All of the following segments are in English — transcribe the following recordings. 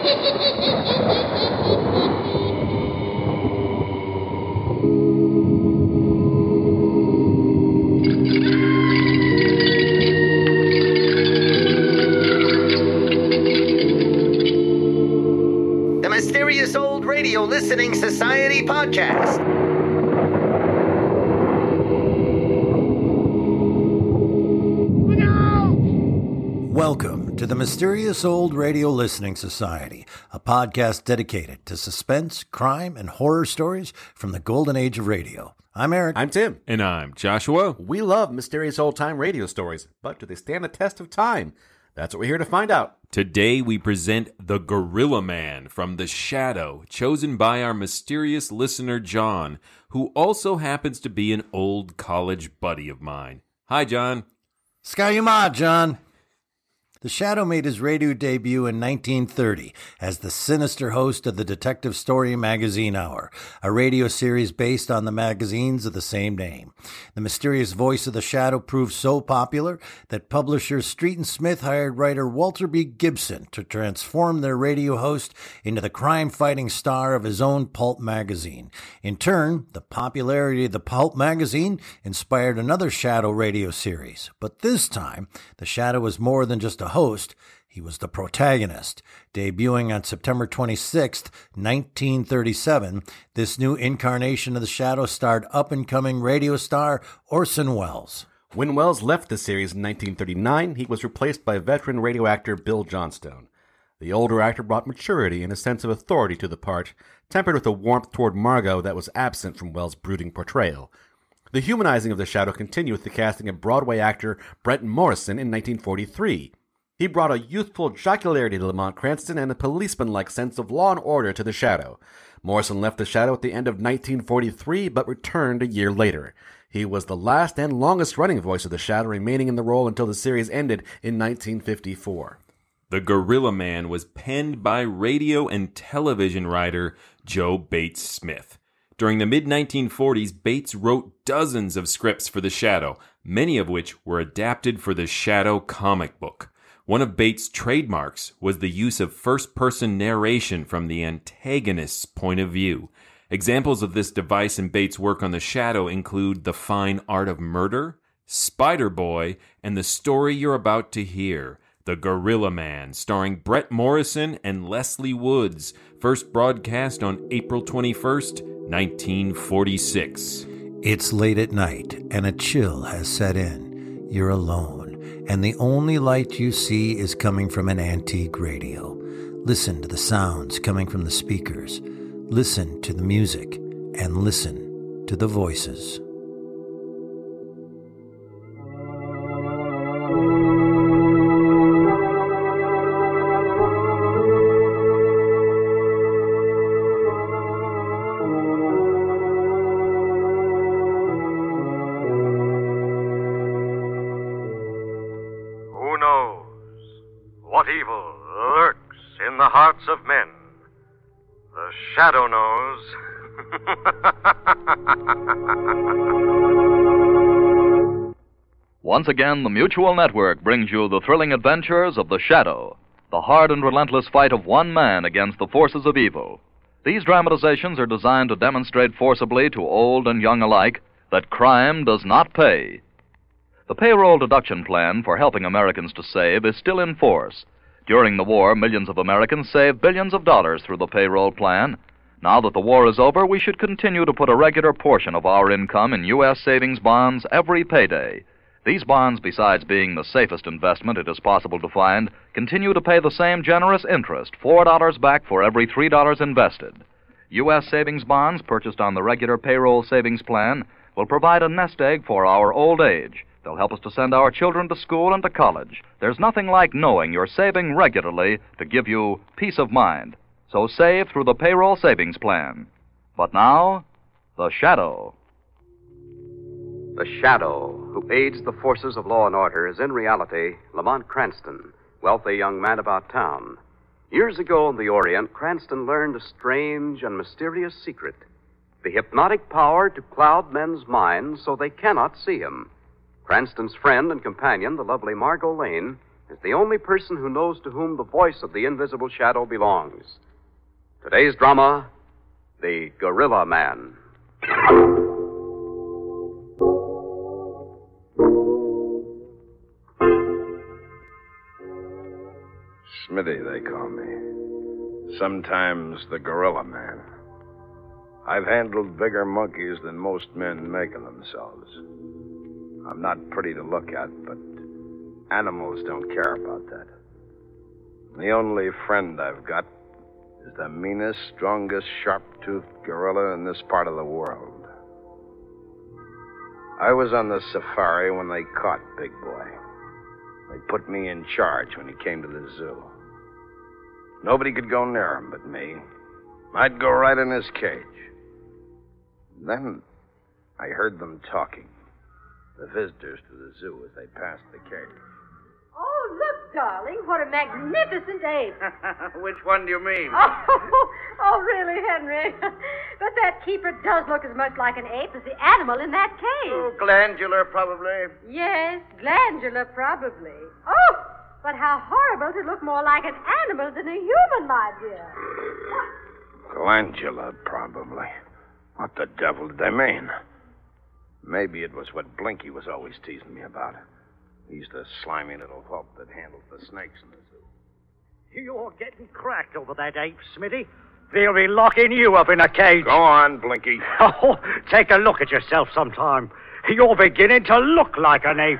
The Mysterious Old Radio Listening Society podcast. Welcome to the Mysterious Old Radio Listening Society, a podcast dedicated to suspense, crime, and horror stories from the golden age of radio. I'm Eric. I'm Tim. And I'm Joshua. We love mysterious old-time radio stories, but do they stand the test of time? That's what we're here to find out. Today we present The Gorilla Man from The Shadow, chosen by our mysterious listener John, who also happens to be an old college buddy of mine. Hi, John. Skayuma, John. The Shadow made his radio debut in 1930 as the sinister host of the Detective Story Magazine Hour, a radio series based on the magazines of the same name. The mysterious voice of the Shadow proved so popular that publisher Street and Smith hired writer Walter B. Gibson to transform their radio host into the crime-fighting star of his own pulp magazine. In turn, the popularity of the pulp magazine inspired another Shadow radio series. But this time, the Shadow was more than just a host, he was the protagonist. Debuting on September 26, 1937, this new incarnation of the Shadow starred up-and-coming radio star Orson Welles. When Welles left the series in 1939, he was replaced by veteran radio actor Bill Johnstone. The older actor brought maturity and a sense of authority to the part, tempered with a warmth toward Margot that was absent from Welles' brooding portrayal. The humanizing of the Shadow continued with the casting of Broadway actor Brent Morrison in 1943. He brought a youthful jocularity to Lamont Cranston and a policeman-like sense of law and order to the Shadow. Morrison left the Shadow at the end of 1943, but returned a year later. He was the last and longest-running voice of the Shadow, remaining in the role until the series ended in 1954. The Gorilla Man was penned by radio and television writer Joe Bates Smith. During the mid-1940s, Bates wrote dozens of scripts for the Shadow, many of which were adapted for the Shadow comic book. One of Bates' trademarks was the use of first-person narration from the antagonist's point of view. Examples of this device in Bates' work on the Shadow include The Fine Art of Murder, Spider-Boy, and the story you're about to hear, The Gorilla Man, starring Brett Morrison and Leslie Woods, first broadcast on April 21st, 1946. It's late at night, and a chill has set in. You're alone, and the only light you see is coming from an antique radio. Listen to the sounds coming from the speakers. Listen to the music, and listen to the voices. What evil lurks in the hearts of men? The Shadow knows. Once again, the Mutual Network brings you the thrilling adventures of The Shadow, the hard and relentless fight of one man against the forces of evil. These dramatizations are designed to demonstrate forcibly to old and young alike that crime does not pay. The payroll deduction plan for helping Americans to save is still in force. During the war, millions of Americans saved billions of dollars through the payroll plan. Now that the war is over, we should continue to put a regular portion of our income in U.S. savings bonds every payday. These bonds, besides being the safest investment it is possible to find, continue to pay the same generous interest, $4 back for every $3 invested. U.S. savings bonds purchased on the regular payroll savings plan will provide a nest egg for our old age. They'll help us to send our children to school and to college. There's nothing like knowing you're saving regularly to give you peace of mind. So save through the payroll savings plan. But now, The Shadow. The Shadow, who aids the forces of law and order, is in reality Lamont Cranston, wealthy young man about town. Years ago in the Orient, Cranston learned a strange and mysterious secret: the hypnotic power to cloud men's minds so they cannot see him. Cranston's friend and companion, the lovely Margot Lane, is the only person who knows to whom the voice of the invisible shadow belongs. Today's drama, The Gorilla Man. Smitty, they call me. Sometimes the Gorilla Man. I've handled bigger monkeys than most men make of themselves. I'm not pretty to look at, but animals don't care about that. The only friend I've got is the meanest, strongest, sharp-toothed gorilla in this part of the world. I was on the safari when they caught Big Boy. They put me in charge when he came to the zoo. Nobody could go near him but me. I'd go right in his cage. Then I heard them talking, the visitors to the zoo, as they passed the cage. Oh, look, darling, what a magnificent ape. Which one do you mean? Oh, really, Henry? But that keeper does look as much like an ape as the animal in that cage. Oh, glandular, probably. Yes, glandular, probably. Oh, but how horrible to look more like an animal than a human, my dear. Glandular, probably. What the devil did they mean? Maybe it was what Blinky was always teasing me about. He's the slimy little whelp that handles the snakes in the zoo. You're getting cracked over that ape, Smitty. They'll be locking you up in a cage. Go on, Blinky. Oh, take a look at yourself sometime. You're beginning to look like an ape.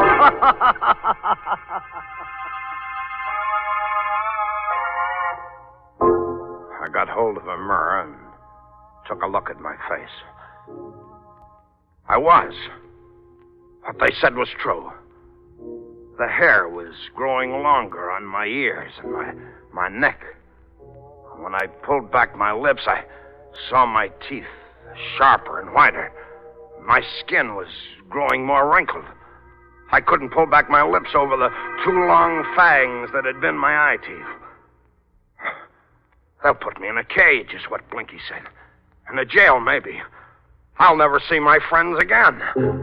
I got hold of a mirror and took a look at my face. I was. What they said was true. The hair was growing longer on my ears and my neck. When I pulled back my lips, I saw my teeth sharper and whiter. My skin was growing more wrinkled. I couldn't pull back my lips over the two long fangs that had been my eye teeth. They'll put me in a cage, is what Blinky said. In a jail, maybe. I'll never see my friends again.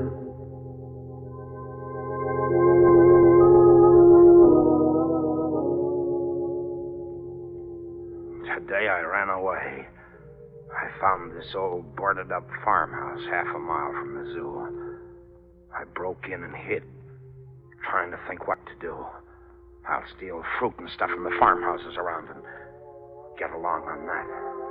Today I ran away. I found this old boarded-up farmhouse half a mile from the zoo. I broke in and hid, trying to think what to do. I'll steal fruit and stuff from the farmhouses around and get along on that.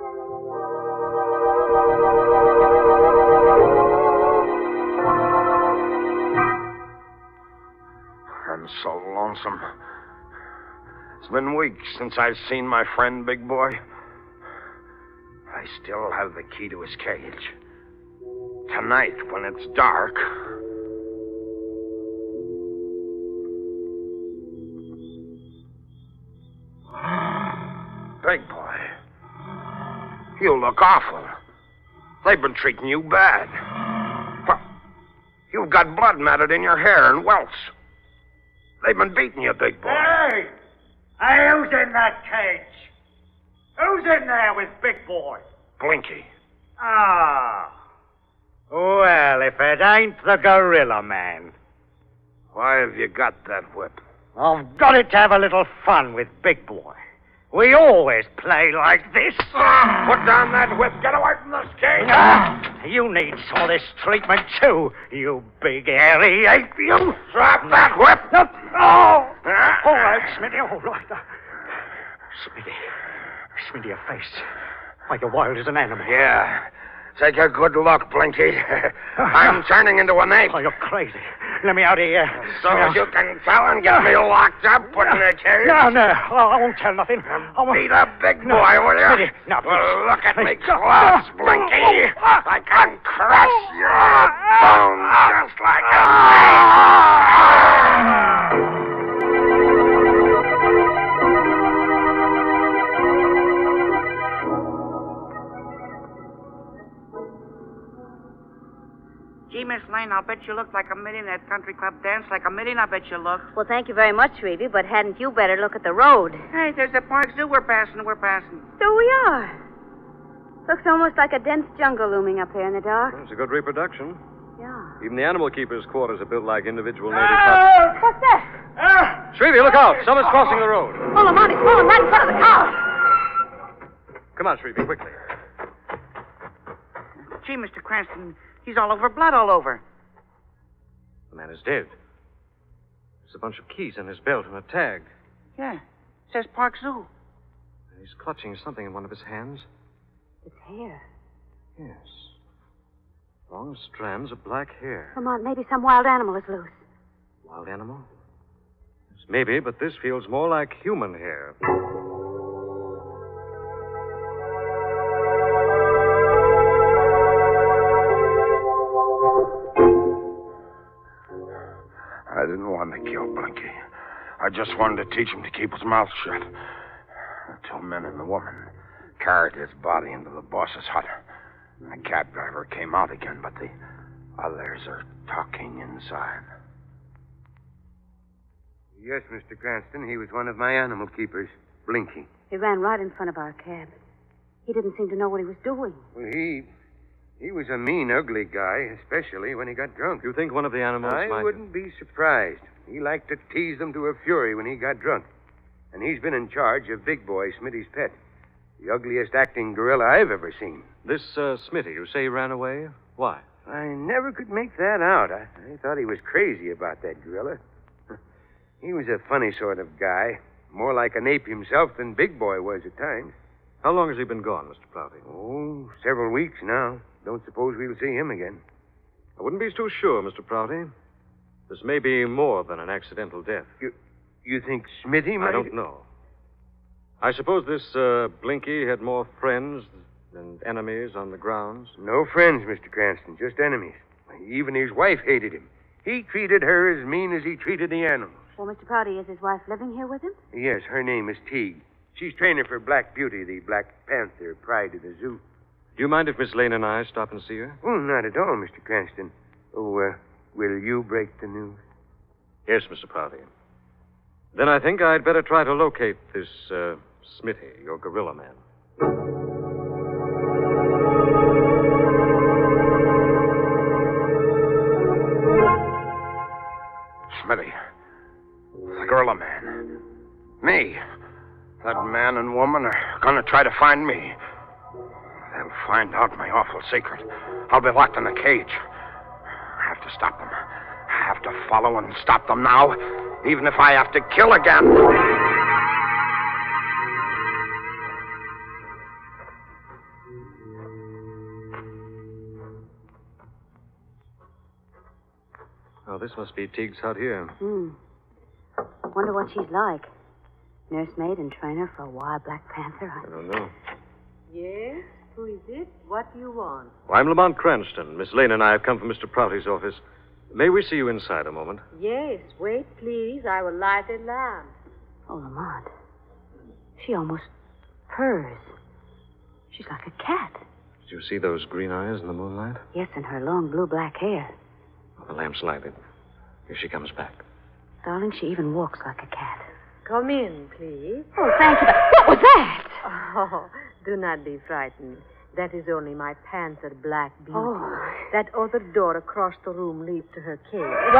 I'm so lonesome. It's been weeks since I've seen my friend Big Boy. I still have the key to his cage. Tonight, when it's dark... Big Boy, you look awful. They've been treating you bad. Well, you've got blood matted in your hair and welts. They've been beating you, Big Boy. Hey! Hey, who's in that cage? Who's in there with Big Boy? Blinky. Ah. Well, if it ain't the Gorilla Man. Why have you got that whip? I've got it to have a little fun with Big Boy. We always play like this. Put down that whip. Get away from this cage. You need some of this treatment, too, you big hairy ape, you. Drop that whip. No. Oh. All right, Smitty, all right. Smitty, your face. Like you're wild as an animal. Yeah. Take a good look, Blinky. I'm turning into an ape. Oh, you're crazy. Let me out of here. So as you can tell and get me locked up, put in a cage. No, I won't tell nothing. Beat up Big Boy, will you? Smitty, no, well, look at me claws, Blinky. I can crush your bones just like a snake. Gee, Miss Lane, I'll bet you look like a million at country club dance. Like a million, I bet you look. Well, thank you very much, Reevy, but hadn't you better look at the road? Hey, there's the Park Zoo we're passing. So we are. Looks almost like a dense jungle looming up there in the dark. It's a good reproduction. Yeah. Even the animal keepers' quarters are built like individual native huts. What's that? Shrevey, look out. Someone's crossing the road. Oh, Lamont, he's falling right in front of the car. Come on, Shrevey, quickly. Gee, Mr. Cranston, he's all over, blood all over. The man is dead. There's a bunch of keys in his belt and a tag. Yeah, says Park Zoo. He's clutching something in one of his hands. It's hair. Yes. Long strands of black hair. Lamont, maybe some wild animal is loose. Wild animal? Yes, maybe, but this feels more like human hair. I didn't want to kill Blinky. I just wanted to teach him to keep his mouth shut. The two men and the woman carried his body into the boss's hut. The cab driver came out again, but the others are talking inside. Yes, Mr. Cranston, he was one of my animal keepers, Blinky. He ran right in front of our cab. He didn't seem to know what he was doing. Well, he was a mean, ugly guy, especially when he got drunk. You think one of the animals I might... wouldn't be surprised. He liked to tease them to a fury when he got drunk. And he's been in charge of Big Boy, Smitty's pet. The ugliest acting gorilla I've ever seen. This, Smitty, you say he ran away? Why? I never could make that out. I thought he was crazy about that gorilla. He was a funny sort of guy. More like an ape himself than Big Boy was at times. How long has he been gone, Mr. Prouty? Oh, several weeks now. Don't suppose we'll see him again. I wouldn't be too sure, Mr. Prouty. This may be more than an accidental death. You think Smitty might... I don't know. I suppose this, Blinky had more friends than enemies on the grounds? No friends, Mr. Cranston, just enemies. Even his wife hated him. He treated her as mean as he treated the animals. Well, Mr. Prouty, is his wife living here with him? Yes, her name is Teague. She's trainer for Black Beauty, the Black Panther, pride of the zoo. Do you mind if Miss Lane and I stop and see her? Oh, not at all, Mr. Cranston. Oh, will you break the news? Yes, Mr. Prouty. Then I think I'd better try to locate this, Smitty, your gorilla man. Smitty. The gorilla man. Me. That man and woman are going to try to find me. They'll find out my awful secret. I'll be locked in a cage. I have to stop them. I have to follow and stop them now, even if I have to kill again. Oh, this must be Teague's hut here. Wonder what she's like. Nursemaid and trainer for a wild Black Panther. I don't know. Yes? Who is it? What do you want? Well, I'm Lamont Cranston. Miss Lane and I have come from Mr. Prouty's office. May we see you inside a moment? Yes. Wait, please. I will light a lamp. Oh, Lamont. She almost purrs. She's like a cat. Did you see those green eyes in the moonlight? Yes, and her long blue-black hair. Oh, the lamp's lighted. Here she comes back. Darling, she even walks like a cat. Come in, please. Oh, thank you. But what was that? Oh, do not be frightened. That is only my panther, Black Beauty. Oh. That other door across the room leads to her cage.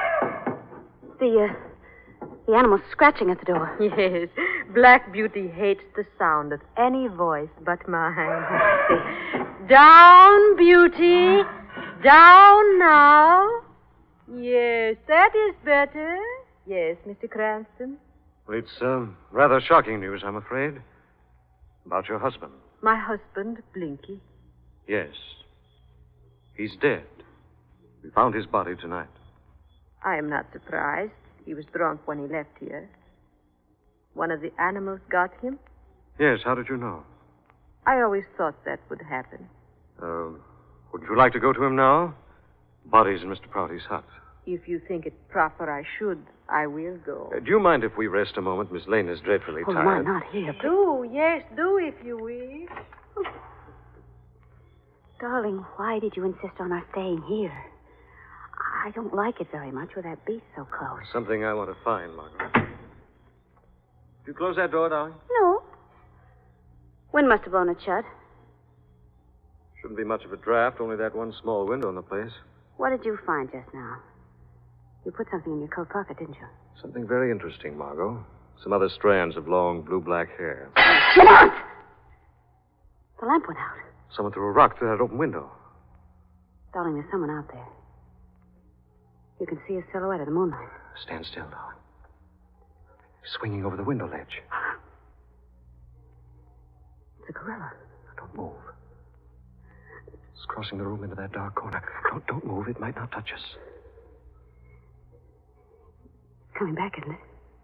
Well, the animal's scratching at the door. Yes. Black Beauty hates the sound of any voice but mine. Down, Beauty. Down now. Yes, that is better. Yes, Mr. Cranston. Well, it's rather shocking news, I'm afraid. About your husband. My husband, Blinky. Yes. He's dead. We found his body tonight. I am not surprised. He was drunk when he left here. One of the animals got him. Yes, how did you know? I always thought that would happen. Wouldn't you like to go to him now? Body's in Mr. Prouty's hut. If you think it proper I should, I will go. Do you mind if we rest a moment? Miss Lane is dreadfully tired. Lamont, not here. Do, yes, do if you wish. Darling, why did you insist on our staying here? I don't like it very much with that beast so close. Something I want to find, Margaret. Did you close that door, darling? No. Wind must have blown it shut. Shouldn't be much of a draft, only that one small window in the place. What did you find just now? You put something in your coat pocket, didn't you? Something very interesting, Margot. Some other strands of long blue-black hair. Lamont! The lamp went out. Someone threw a rock through that open window. Darling, there's someone out there. You can see his silhouette in the moonlight. Stand still, darling. He's swinging over the window ledge. It's a gorilla. Don't move. It's crossing the room into that dark corner. Don't move. It might not touch us. It's coming back, isn't it?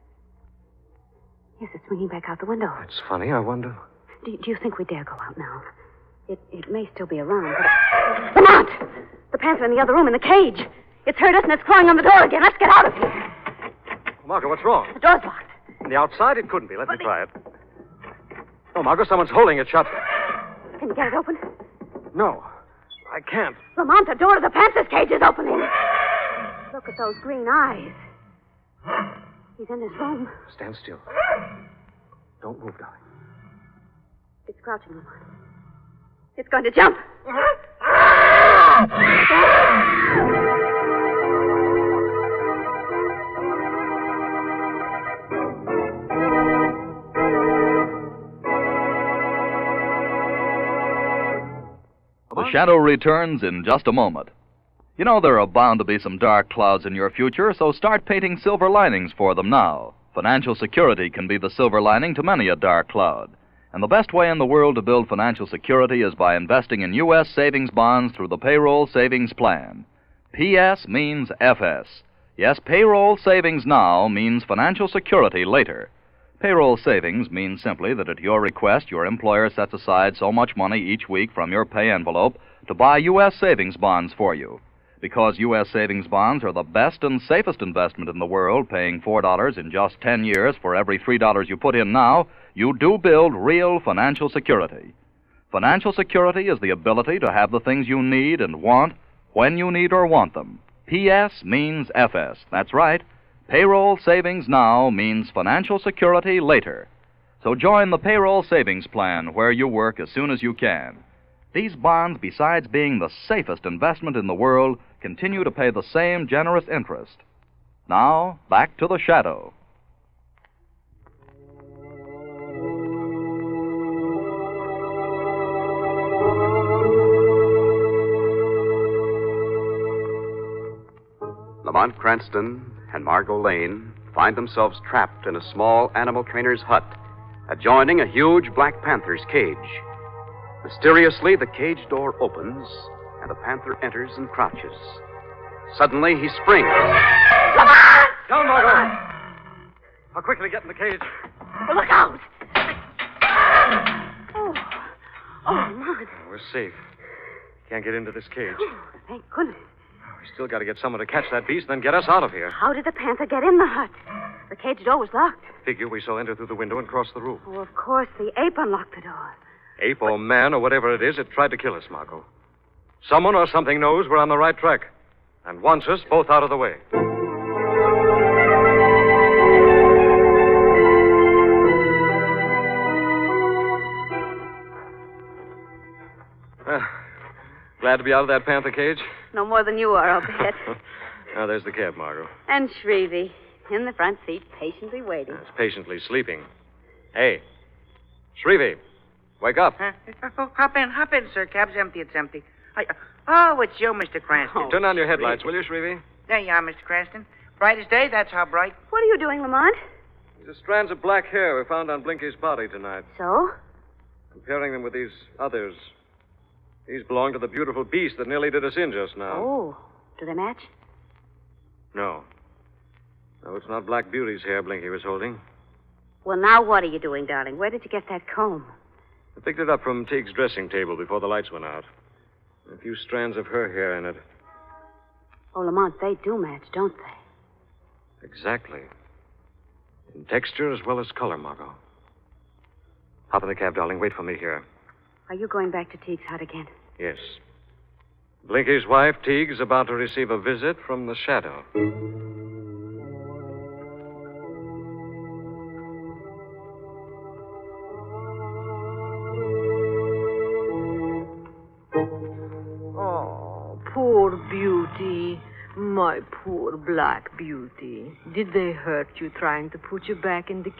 Yes, it's swinging back out the window. That's funny. I wonder. Do you think we dare go out now? It may still be around, but... Lamont! The panther in the other room in the cage. It's heard us and it's clawing on the door again. Let's get out of here. Margot, what's wrong? The door's locked. On the outside, it couldn't be. Let me try it. Oh, Margot, someone's holding it shut. Can you get it open? No, I can't. Lamont, the door to the panther's cage is opening. Look at those green eyes. He's in this room. Stand still. Don't move, darling. It's crouching, Lamont. It's going to jump. The Shadow returns in just a moment. You know there are bound to be some dark clouds in your future, so start painting silver linings for them now. Financial security can be the silver lining to many a dark cloud. And the best way in the world to build financial security is by investing in U.S. savings bonds through the Payroll Savings Plan. PS means FS. Yes, payroll savings now means financial security later. Payroll savings means simply that at your request, your employer sets aside so much money each week from your pay envelope to buy U.S. savings bonds for you. Because U.S. savings bonds are the best and safest investment in the world, paying $4 in just 10 years for every $3 you put in now, you do build real financial security. Financial security is the ability to have the things you need and want when you need or want them. PS means FS. That's right. Payroll savings now means financial security later. So join the Payroll Savings Plan where you work as soon as you can. These bonds, besides being the safest investment in the world, continue to pay the same generous interest. Now, back to the Shadow. Lamont Cranston and Margot Lane find themselves trapped in a small animal trainer's hut adjoining a huge Black Panther's cage. Mysteriously, the cage door opens, and the panther enters and crouches. Suddenly, he springs. Down, Margot! I'll quickly get in the cage. Oh, look out! Oh, Lamont. We're safe. Can't get into this cage. Oh, thank goodness. We still got to get someone to catch that beast and then get us out of here. How did the panther get in the hut? The cage door was locked. Figure we saw enter through the window and cross the roof. Oh, of course, the ape unlocked the door. Ape or man or whatever it is, it tried to kill us, Margot. Someone or something knows we're on the right track and wants us both out of the way. Glad to be out of that panther cage? No more than you are, I'll bet. Now, there's the cab, Margot. And Shrevey, in the front seat, patiently waiting. It's patiently sleeping. Hey, Shrevey, wake up. Hop in, sir. Cab's empty. It's empty. Oh, it's you, Mr. Cranston. Turn on your headlights, will you, Shrevey? There you are, Mr. Cranston. Bright as day, that's how bright. What are you doing, Lamont? These are strands of black hair we found on Blinky's body tonight. So? Comparing them with these others. These belong to the beautiful beast that nearly did us in just now. Oh, do they match? No. No, it's not Black Beauty's hair Blinky was holding. Well, now what are you doing, darling? Where did you get that comb? I picked it up from Teague's dressing table before the lights went out. A few strands of her hair in it. Oh, Lamont, they do match, don't they? Exactly. In texture as well as color, Margot. Hop in the cab, darling. Wait for me here. Are you going back to Teague's hut again? Yes. Blinky's wife, Teague, is about to receive a visit from the Shadow. Oh, poor Beauty. My poor Black Beauty. Did they hurt you trying to put you back in the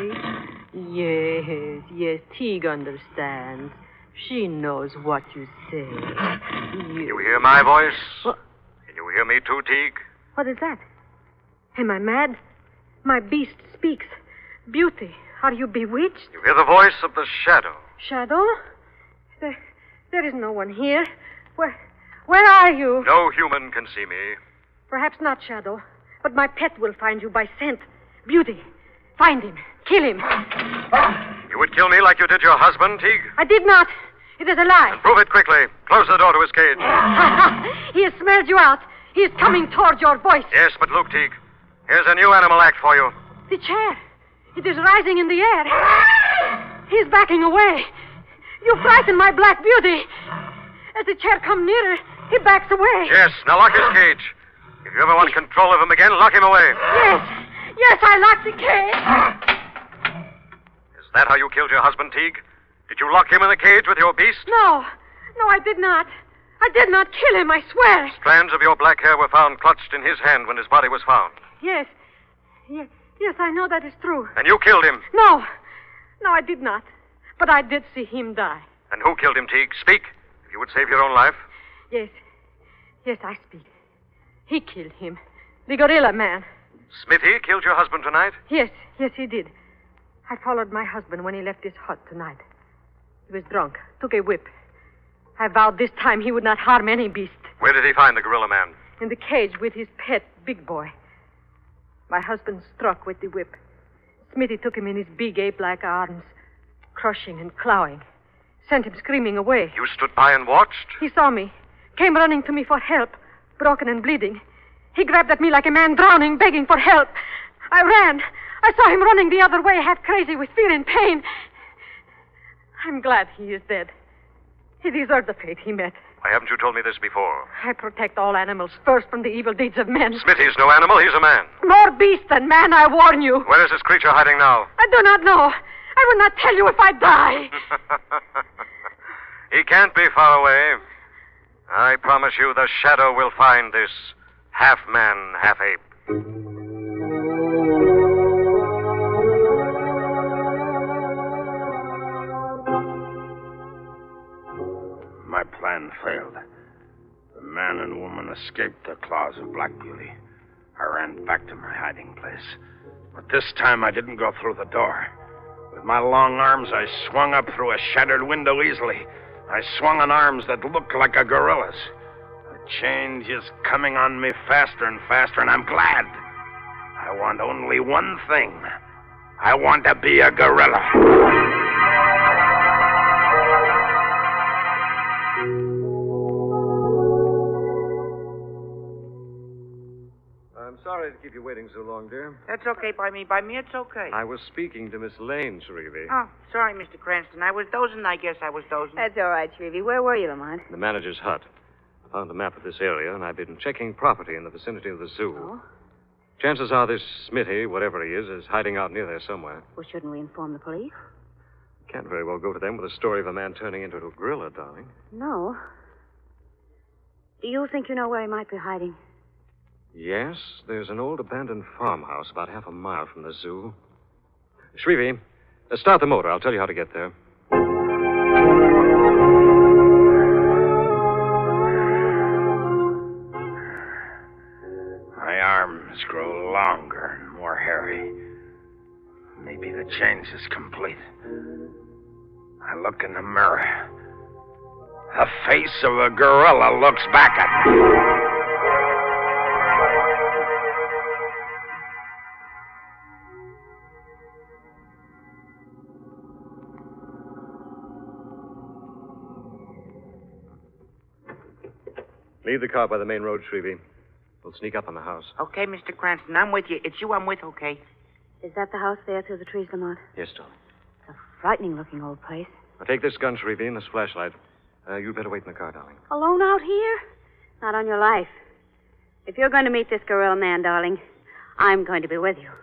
cage? Yes, Teague understands. She knows what you say. You hear my voice? What? Can you hear me too, Teague? What is that? Am I mad? My beast speaks. Beauty, are you bewitched? You hear the voice of the shadow. Shadow? There is no one here. Where are you? No human can see me. Perhaps not, Shadow. But my pet will find you by scent. Beauty, find him. Kill him. You would kill me like you did your husband, Teague? I did not. It is a lie. And prove it quickly. Close the door to his cage. He has smelled you out. He is coming toward your voice. Yes, but look, Teague. Here's a new animal act for you. The chair. It is rising in the air. He's backing away. You frighten my Black Beauty. As the chair comes nearer, he backs away. Yes, now lock his cage. If you ever want control of him again, lock him away. Yes, I locked the cage. Is that how you killed your husband, Teague? Did you lock him in the cage with your beast? No, I did not. I did not kill him, I swear. Strands of your black hair were found clutched in his hand when his body was found. Yes, I know that is true. And you killed him? No, I did not. But I did see him die. And who killed him, Teague? Speak, if you would save your own life. Yes, I speak. He killed him. The gorilla man. Smithy killed your husband tonight? Yes, he did. I followed my husband when he left his hut tonight. He was drunk, took a whip. I vowed this time he would not harm any beast. Where did he find the gorilla man? In the cage with his pet, Big Boy. My husband struck with the whip. Smithy took him in his big ape-like arms, crushing and clawing. Sent him screaming away. You stood by and watched? He saw me, came running to me for help, broken and bleeding. He grabbed at me like a man drowning, begging for help. I ran. I saw him running the other way, half crazy with fear and pain. I'm glad he is dead. He deserved the fate he met. Why haven't you told me this before? I protect all animals first from the evil deeds of men. Smithy's no animal, he's a man. More beast than man, I warn you. Where is this creature hiding now? I do not know. I will not tell you if I die. He can't be far away. I promise you the shadow will find this half man, half ape. My plan failed. The man and woman escaped the claws of Black Beauty. I ran back to my hiding place. But this time I didn't go through the door. With my long arms, I swung up through a shattered window easily. I swung on arms that looked like a gorilla's. The change is coming on me faster and faster, and I'm glad. I want only one thing. I want to be a gorilla. I'm sorry to keep you waiting so long, dear. That's okay by me. By me, it's okay. I was speaking to Miss Lane, Shrevey. Oh, sorry, Mr. Cranston. I was dozing. I guess I was dozing. That's all right, Shrevey. Where were you, Lamont? The manager's hut. I found a map of this area, and I've been checking property in the vicinity of the zoo. Oh? Chances are this Smithy, whatever he is hiding out near there somewhere. Well, shouldn't we inform the police? Can't very well go to them with a story of a man turning into a gorilla, darling. No. Do you think you know where he might be hiding? Yes, there's an old abandoned farmhouse about half a mile from the zoo. Shrevey, start the motor. I'll tell you how to get there. My arms grow longer and more hairy. Maybe the change is complete. I look in the mirror. The face of a gorilla looks back at me. Leave the car by the main road, Shrevey. We'll sneak up on the house. Okay, Mr. Cranston, I'm with you. It's you I'm with, okay? Is that the house there through the trees, Lamont? Yes, darling. It's a frightening-looking old place. Now take this gun, Shrevey, and this flashlight. You'd better wait in the car, darling. Alone out here? Not on your life. If you're going to meet this gorilla man, darling, I'm going to be with you.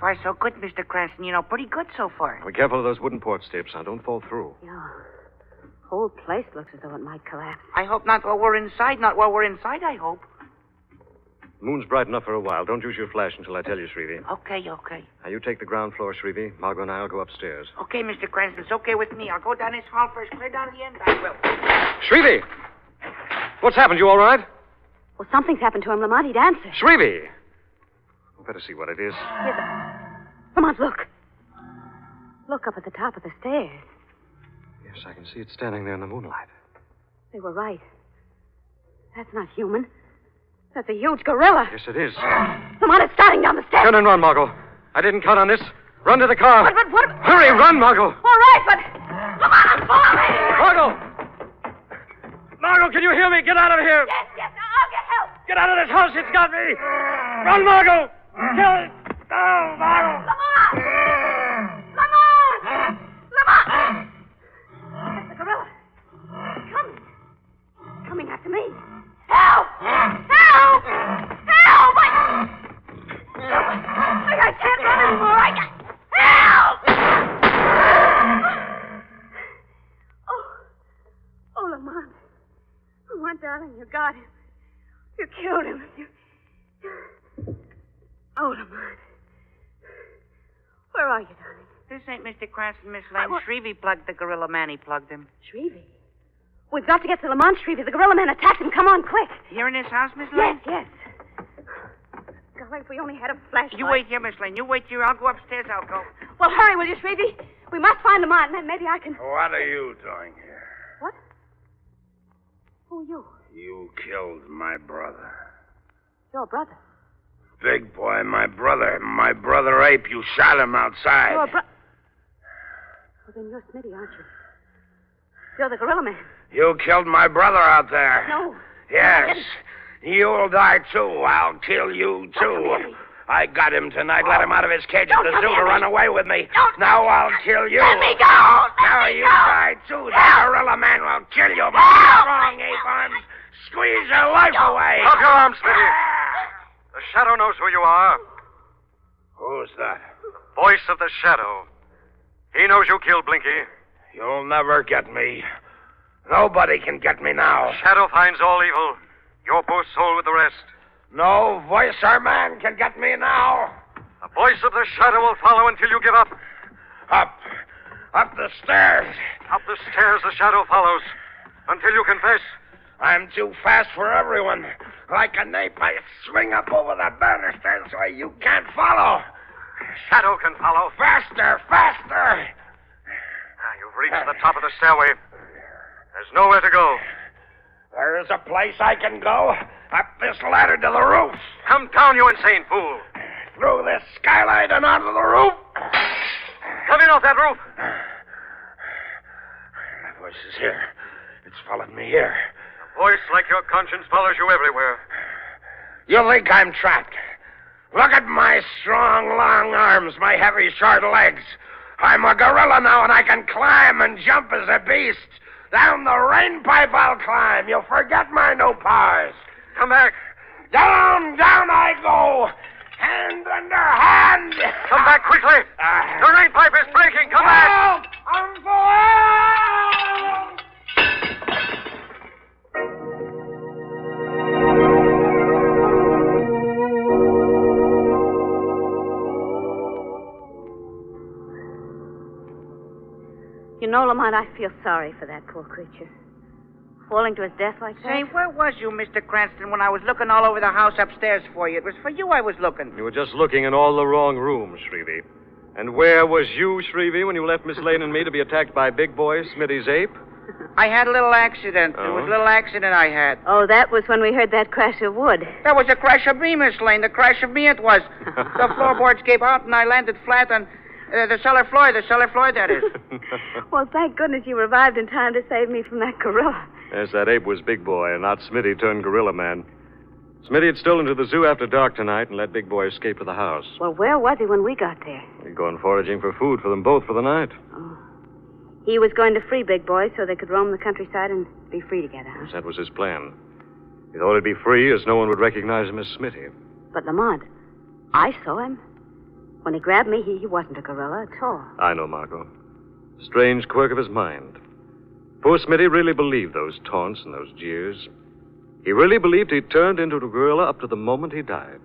far, so good, Mr. Cranston. You know, pretty good so far. Be careful of those wooden porch steps. Now, don't fall through. Yeah. Whole place looks as though it might collapse. I hope not while we're inside. Not while we're inside, I hope. The moon's bright enough for a while. Don't use your flash until I tell you, Shrevey. Okay. Now, you take the ground floor, Shrevey. Margot and I'll go upstairs. Okay, Mr. Cranston. It's okay with me. I'll go down this hall first. Clear down to the end. I will. Shrevey! What's happened? You all right? Well, something's happened to him, Lamont. He'd answer. Shrevey! I'd better see what it is. Lamont, look. Look up at the top of the stairs. Yes, I can see it standing there in the moonlight. They were right. That's not human. That's a huge gorilla. Yes, it is. Lamont, it's starting down the stairs. Turn and run, Margot. I didn't count on this. Run to the car. What? Hurry, run, Margot. All right, but... Lamont, follow me! Margot! Margot, can you hear me? Get out of here. Yes, I'll get help. Get out of this house. It's got me. Run, Margot. Kill it. Oh, Margot. Lamont! That's the gorilla. It's coming. It's coming after me. Help! I can't run anymore. Help! Oh, Lamont. Lamont, darling, you got him. You killed him. Oh, Lamont. Where are you, darling? This ain't Mr. Cranston, Miss Lane. Shrevey plugged the gorilla man. He plugged him. Shrevey? We've got to get to Lamont, Shrevey. The gorilla man attacked him. Come on, quick. Here in this house, Miss Lane? Yes. Golly, if we only had a flashlight. You wait here, Miss Lane. You wait here. I'll go upstairs. I'll go. Well, hurry, will you, Shrevey? We must find Lamont, and then maybe I can... What are you doing here? What? Who are you? You killed my brother. Your brother? Big boy, my brother. My brother Ape. You shot him outside. Your brother... Well, then you're Smitty, aren't you? You're the gorilla man. You killed my brother out there. No. Yes. You'll die, too. I'll kill you, too. I got him tonight. Let him out of his cage at the zoo to run away with me. Now I'll kill you. Let me go. Now you die, too. The gorilla man will kill you. My strong ape arms squeeze your life away. Drop your arms, Smitty. The Shadow knows who you are. Who's that? Voice of the Shadow. He knows you killed Blinky. You'll never get me. Nobody can get me now. Shadow finds all evil. Your poor soul with the rest. No voice or man can get me now. The voice of the Shadow will follow until you give up. Up the stairs. Up the stairs the Shadow follows. Until you confess. I'm too fast for everyone. Like an ape, I swing up over the banisters so you can't follow. Shadow can follow. Faster. You've reached the top of the stairway. There's nowhere to go. There is a place I can go. Up this ladder to the roof. Come down, you insane fool. Through this skylight and onto the roof. Come in off that roof. That voice is here. It's followed me here. A voice like your conscience follows you everywhere. You think I'm trapped? Look at my strong, long arms, my heavy, short legs. I'm a gorilla now, and I can climb and jump as a beast. Down the rain pipe I'll climb. You'll forget my new powers. Come back. Down I go. Hand under hand. Come back quickly. The rain pipe is breaking. Come back. I'm for help! You know, Lamont, I feel sorry for that poor creature. Falling to his death like that. Say, where was you, Mr. Cranston, when I was looking all over the house upstairs for you? It was for you I was looking. You were just looking in all the wrong rooms, Shrevey. And where was you, Shrevey, when you left Miss Lane and me to be attacked by Big Boy, Smitty's ape? I had a little accident. Oh? It was a little accident I had. Oh, that was when we heard that crash of wood. That was a crash of me, Miss Lane. The crash of me it was. The floorboards gave out and I landed flat on the cellar floor. The cellar floor, that is. Well, thank goodness you revived in time to save me from that gorilla. Yes, that ape was Big Boy, and not Smitty turned gorilla man. Smitty had stolen to the zoo after dark tonight and let Big Boy escape to the house. Well, where was he when we got there? He'd gone foraging for food for them both for the night. Oh. He was going to free Big Boy so they could roam the countryside and be free together, huh? Yes, that was his plan. He thought he'd be free as no one would recognize him as Smitty. But, Lamont, I saw him. When he grabbed me, he wasn't a gorilla at all. I know, Margot. Strange quirk of his mind. Poor Smitty really believed those taunts and those jeers. He really believed he turned into a gorilla up to the moment he died.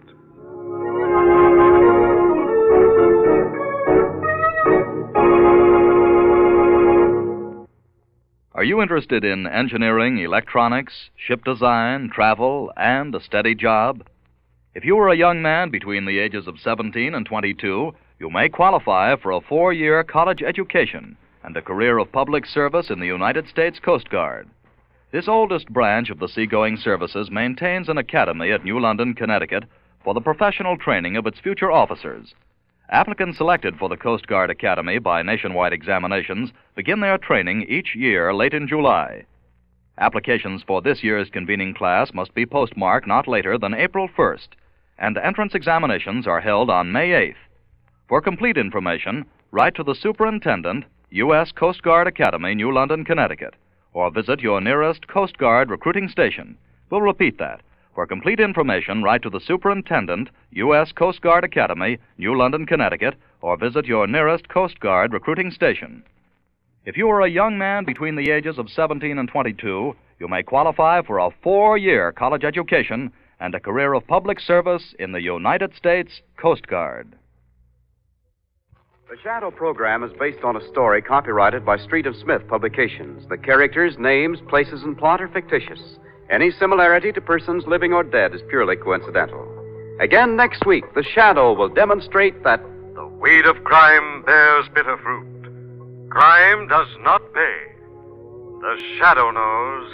Are you interested in engineering, electronics, ship design, travel, and a steady job? If you are a young man between the ages of 17 and 22, you may qualify for a 4-year college education and a career of public service in the United States Coast Guard. This oldest branch of the seagoing services maintains an academy at New London, Connecticut, for the professional training of its future officers. Applicants selected for the Coast Guard Academy by nationwide examinations begin their training each year late in July. Applications for this year's convening class must be postmarked not later than April 1st, and entrance examinations are held on May 8th. For complete information, write to the Superintendent, U.S. Coast Guard Academy, New London, Connecticut, or visit your nearest Coast Guard recruiting station. We'll repeat that. For complete information, write to the Superintendent, U.S. Coast Guard Academy, New London, Connecticut, or visit your nearest Coast Guard recruiting station. If you are a young man between the ages of 17 and 22, you may qualify for a 4-year college education and a career of public service in the United States Coast Guard. The Shadow program is based on a story copyrighted by Street of Smith Publications. The characters, names, places, and plot are fictitious. Any similarity to persons living or dead is purely coincidental. Again next week, The Shadow will demonstrate that the weed of crime bears bitter fruit. Crime does not pay. The Shadow knows.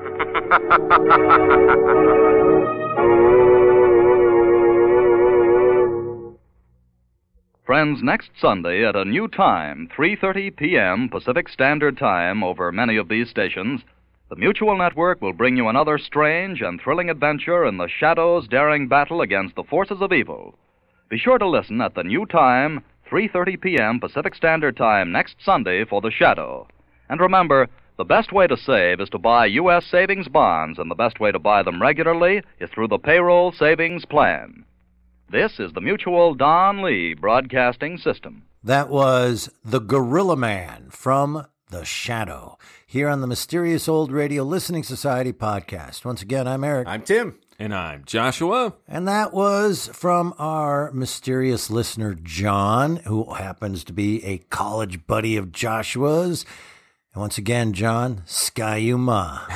Friends, next Sunday at a new time, 3:30 p.m. Pacific Standard Time over many of these stations, the Mutual Network will bring you another strange and thrilling adventure in the Shadow's daring battle against the forces of evil. Be sure to listen at the new time, 3:30 p.m. Pacific Standard Time next Sunday for The Shadow. And remember, the best way to save is to buy U.S. savings bonds, and the best way to buy them regularly is through the Payroll Savings Plan. This is the Mutual Don Lee Broadcasting System. That was The Gorilla Man from The Shadow, here on the Mysterious Old Radio Listening Society podcast. Once again, I'm Eric. I'm Tim. And I'm Joshua. And that was from our mysterious listener, John, who happens to be a college buddy of Joshua's. And once again, John, Sky-U-Ma.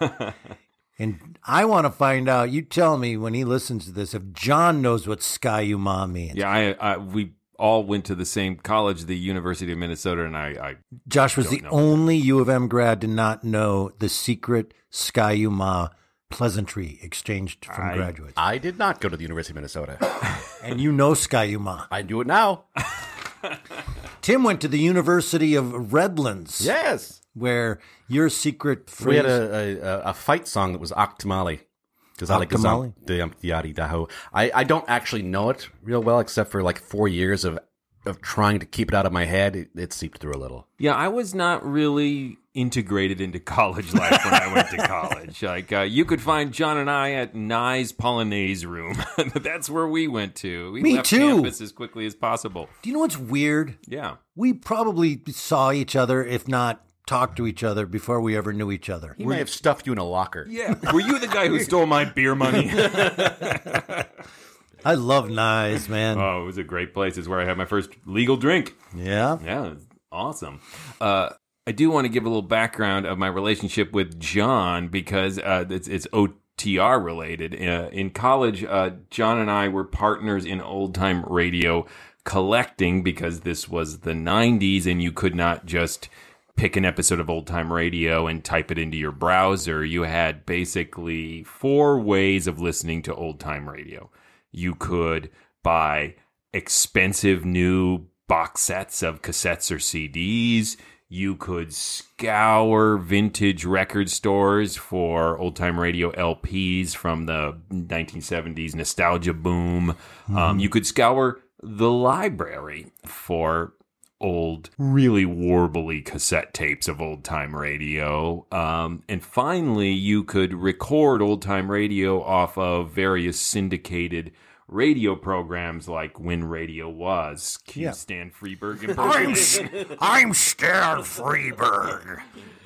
And I want to find out, you tell me when he listens to this, if John knows what Sky-U-Ma means. Yeah, we all went to the same college, the University of Minnesota, and I Josh was the only U of M grad to not know the secret Sky-U-Ma pleasantry exchanged from graduates. I did not go to the University of Minnesota. And you know Sky-U-Ma. I do it now. Tim went to the University of Redlands. Yes. Where your secret phrase... We had a fight song that was Octomali. Octomali? I don't actually know it real well, except for like 4 years of trying to keep it out of my head. It seeped through a little. Yeah, I was not really integrated into college life when I went to college. Like, you could find John and I at Nye's Polonaise Room. That's where we went to. We left campus as quickly as possible. Do you know what's weird? Yeah. We probably saw each other, if not talked to each other, before we ever knew each other. He may have stuffed you in a locker. Yeah. Were you the guy who stole my beer money? I love Nye's, man. Oh, it was a great place. It's where I had my first legal drink. Yeah? Yeah, it was awesome. I do want to give a little background of my relationship with John because it's OTR related. In college, John and I were partners in old-time radio collecting because this was the 90s and you could not just pick an episode of old-time radio and type it into your browser. You had basically 4 ways of listening to old-time radio. You could buy expensive new box sets of cassettes or CDs. You could scour vintage record stores for old-time radio LPs from the 1970s nostalgia boom. You could scour the library for old, really warbly cassette tapes of old-time radio. And finally, you could record old-time radio off of various syndicated radio programs like When Radio Was. Can you Stan Freberg impersonate? I'm Stan Freberg.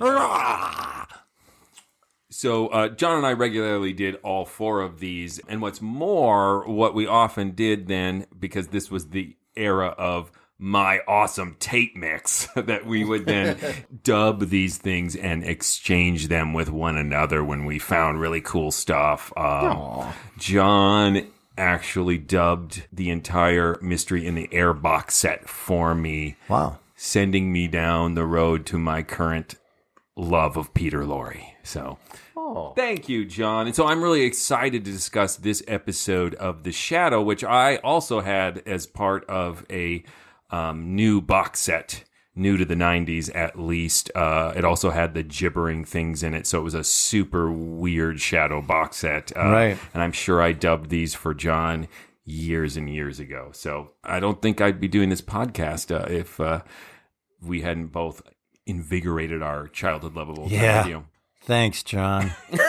So John and I regularly did all 4 of these. And what's more, what we often did then, because this was the era of my awesome tape mix, that we would then dub these things and exchange them with one another when we found really cool stuff. John actually dubbed the entire Mystery in the Air box set for me. Wow. Sending me down the road to my current love of Peter Lorre. So thank you, John. And so I'm really excited to discuss this episode of The Shadow, which I also had as part of a new box set, new to the 90s at least. It also had the gibbering things in it, so it was a super weird Shadow box set. Right. And I'm sure I dubbed these for John years and years ago. So I don't think I'd be doing this podcast if we hadn't both invigorated our childhood love of old time radio. Thanks, John.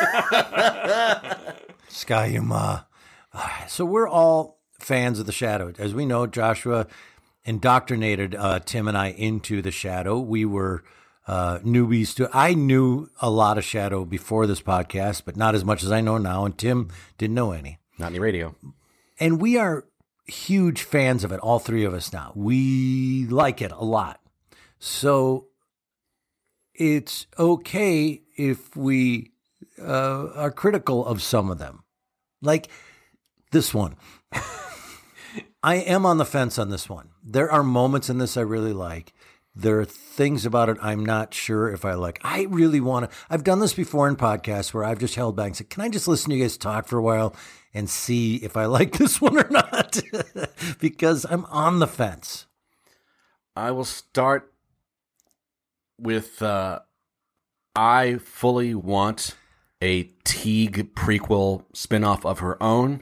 Skyuma. So we're all fans of The Shadow. As we know, Joshua indoctrinated Tim and I into The Shadow. We were newbies to. I knew a lot of Shadow before this podcast, but not as much as I know now. And Tim didn't know any. Not any radio. And we are huge fans of it, all 3 of us now. We like it a lot. So it's okay if we are critical of some of them. Like this one. I am on the fence on this one. There are moments in this I really like. There are things about it I'm not sure if I like. I really want to. I've done this before in podcasts where I've just held back and said, can I just listen to you guys talk for a while and see if I like this one or not? Because I'm on the fence. I will start with I fully want a Teague prequel spinoff of her own.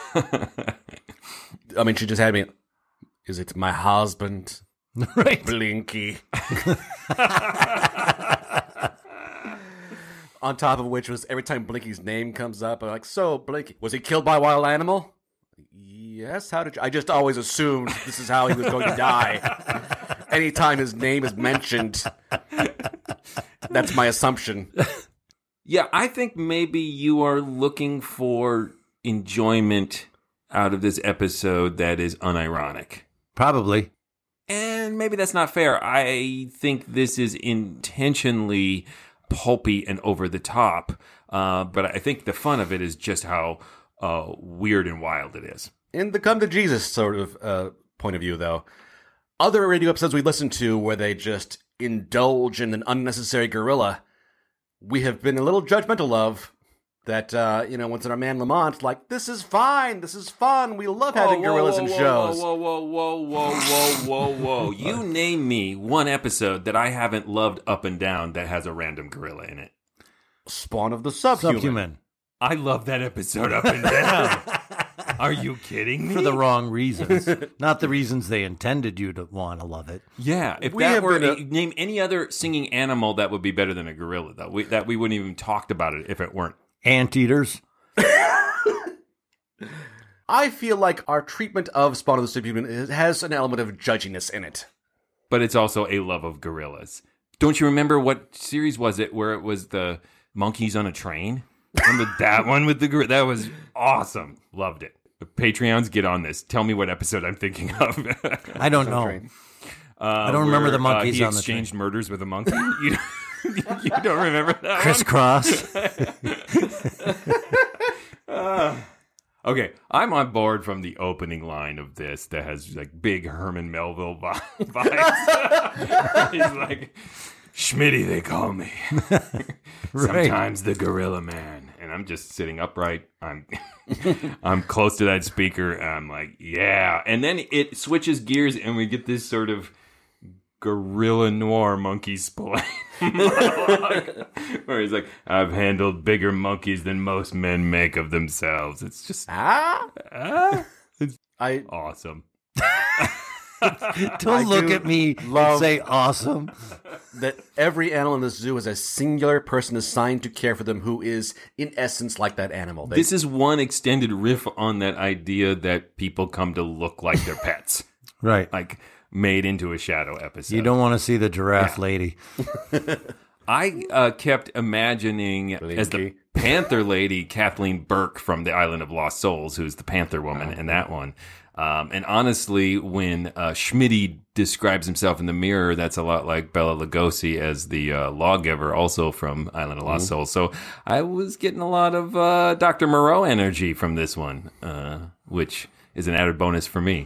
I mean, she just had me. Is it my husband? Right. Blinky. On top of which was every time Blinky's name comes up, I'm like, so Blinky, was he killed by a wild animal? Yes. How did you? I just always assumed this is how he was going to die. Anytime his name is mentioned, that's my assumption. Yeah, I think maybe you are looking for enjoyment out of this episode that is unironic. Probably. And maybe that's not fair. I think this is intentionally pulpy and over the top. But I think the fun of it is just how weird and wild it is. In the come to Jesus sort of point of view, though, other radio episodes we listen to where they just indulge in an unnecessary gorilla, we have been a little judgmental of. That, once our man Lamont, like, this is fine, this is fun, we love having gorillas in shows. Whoa. You name me one episode that I haven't loved up and down that has a random gorilla in it. Spawn of the Subhuman. I love that episode up and down. Are you kidding me? For the wrong reasons. Not the reasons they intended you to want to love it. Yeah, if that were name any other singing animal that would be better than a gorilla, though. We wouldn't even talked about it if it weren't. Anteaters. I feel like our treatment of Spawn of the Subhuman has an element of judginess in it. But it's also a love of gorillas. Don't you remember what series was it where it was the monkeys on a train? Remember that one with the gorilla? That was awesome. Loved it. The Patreons, get on this. Tell me what episode I'm thinking of. I don't know. I don't remember the monkeys he on the train. exchanged murders with a monkey. You don't remember that Crisscross. Okay, I'm on board from the opening line of this that has like big Herman Melville vibes. He's like, Schmitty, they call me. Sometimes the Gorilla Man. And I'm just sitting upright. I'm close to that speaker. And I'm like, yeah. And then it switches gears and we get this sort of Gorilla Noir monkey splain monologue where he's like, I've handled bigger monkeys than most men make of themselves. It's just it's awesome. Don't look at me and say awesome. That every animal in the zoo has a singular person assigned to care for them who is, in essence, like that animal. This is one extended riff on that idea that people come to look like their pets. Right. Like made into a Shadow episode. You don't want to see the giraffe lady. I kept imagining as the Panther lady, Kathleen Burke from The Island of Lost Souls, who's the Panther woman in that one. And honestly, when Schmitty describes himself in the mirror, that's a lot like Bela Lugosi as the lawgiver, also from Island of Lost Souls. So I was getting a lot of Dr. Moreau energy from this one, which is an added bonus for me.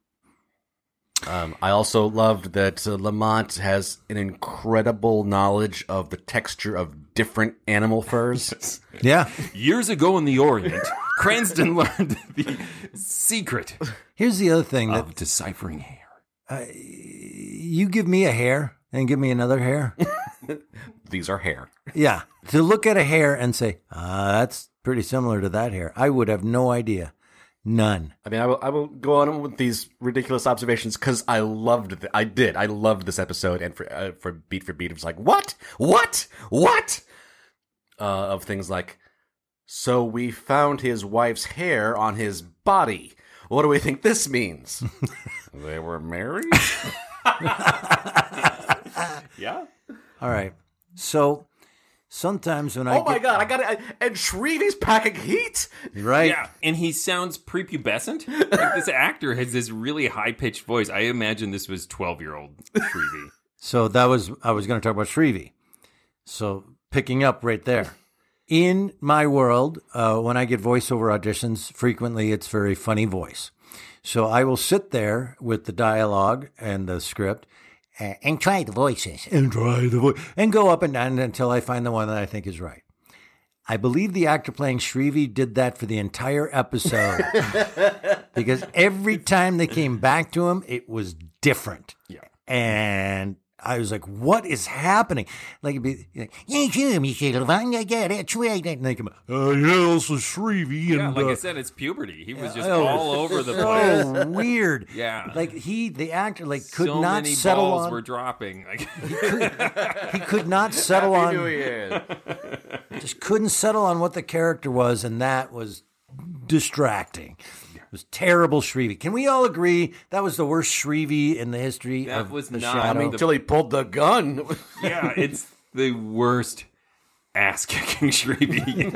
I also loved that Lamont has an incredible knowledge of the texture of different animal furs. Yeah. Years ago in the Orient, Cranston learned the secret. Here's the other thing of deciphering hair. You give me a hair and give me another hair. These are hair. Yeah. To look at a hair and say, that's pretty similar to that hair, I would have no idea. None. I mean, I will go on with these ridiculous observations because I loved it. I loved this episode, and for beat, it was like, what? Of things like, so we found his wife's hair on his body. What do we think this means? They were married? Yeah. All right. So sometimes when Oh my God, I got it. And Shreve's packing heat? Right. Yeah, and he sounds prepubescent. Like this actor has this really high-pitched voice. I imagine this was 12-year-old Shreve. So I was going to talk about Shreve. So picking up right there. In my world, when I get voiceover auditions, frequently it's very funny voice. So I will sit there with the dialogue and the script and try the voices. And go up and down until I find the one that I think is right. I believe the actor playing Shreve did that for the entire episode. Because every time they came back to him, it was different. Yeah. And I was like, what is happening? Like, it'd be like, and they come, yeah, also Shreve. Yeah, like I said, it's puberty. He was just all over the place. So weird. Yeah. Like the actor, could so not many settle balls on. were dropping. Like, he could not settle Happy on. New Year. Just couldn't settle on what the character was, and that was distracting. It was terrible Shreve. Can we all agree that was the worst Shreve in the history That of was the not Shadow? Until he pulled the gun. yeah, it's the worst ass-kicking Shreve.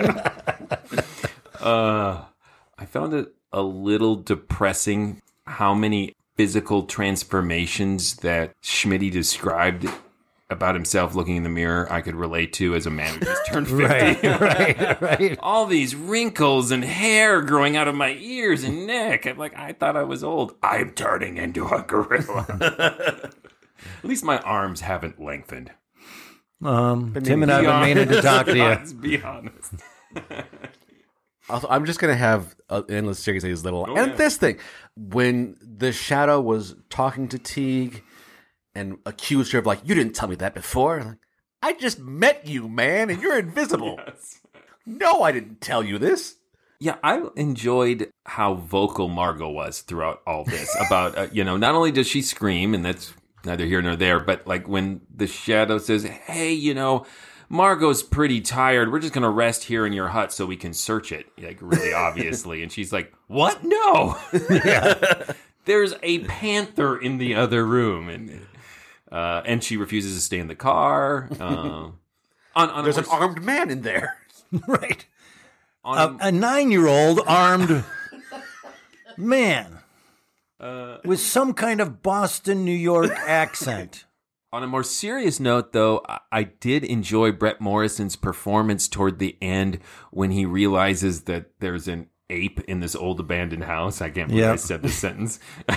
I found it a little depressing how many physical transformations that Schmitty described about himself looking in the mirror I could relate to as a man who just turned 50. right. All these wrinkles and hair growing out of my ears and neck. I'm like, I thought I was old. I'm turning into a gorilla. At least my arms haven't lengthened. Tim and I have been meaning to talk to you. Let's be honest. Also, I'm just going to have an endless series of these little... yeah. This thing, when the Shadow was talking to Teague and accused her of you didn't tell me that before. Like, I just met you, man, and you're invisible. Yes. No, I didn't tell you this. Yeah, I enjoyed how vocal Margot was throughout all this. About, not only does she scream, and that's neither here nor there, but when the Shadow says, hey, Margot's pretty tired. We're just going to rest here in your hut so we can search it, really obviously. And she's like, what? No. There's a panther in the other room. And she refuses to stay in the car. There's an armed man in there. Right. A 9-year-old armed man with some kind of Boston, New York accent. On a more serious note, though, I did enjoy Brett Morrison's performance toward the end when he realizes that there's an ape in this old abandoned house. I can't believe I said this sentence.